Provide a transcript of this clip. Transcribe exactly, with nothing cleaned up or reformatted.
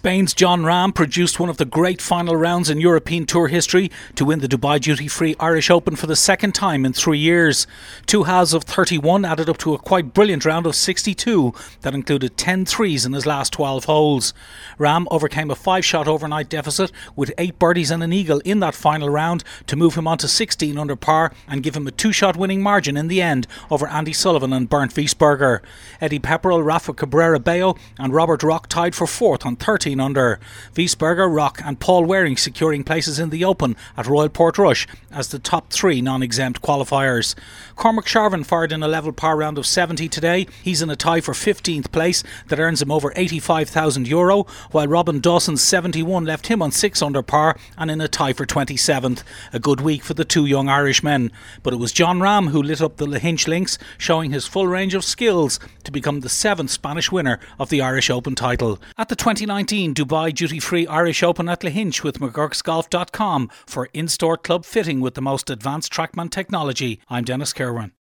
Spain's Jon Rahm produced one of the great final rounds in European Tour history to win the Dubai Duty Free Irish Open for the second time in three years. Two halves of thirty-one added up to a quite brilliant round of sixty-two that included ten threes in his last twelve holes. Rahm overcame a five-shot overnight deficit with eight birdies and an eagle in that final round to move him on to sixteen under par and give him a two-shot winning margin in the end over Andy Sullivan and Bernd Wiesberger. Eddie Pepperell, Rafa Cabrera Bello and Robert Rock tied for fourth on thirteen under. Wiesberger, Rock and Paul Waring securing places in the Open at Royal Portrush as the top three non-exempt qualifiers. Cormac Sharvin fired in a level par round of seventy today. He's in a tie for fifteenth place that earns him over eighty-five thousand euro, while Robin Dawson's seventy-one left him on six under par and in a tie for twenty-seventh. A good week for the two young Irishmen. But it was Jon Rahm who lit up the Lahinch links, showing his full range of skills to become the seventh Spanish winner of the Irish Open title. At the twenty nineteen Dubai Duty Free Irish Open at Lahinch with McGurk's Golf dot com for in-store club fitting with the most advanced TrackMan technology. I'm Dennis Kerwin.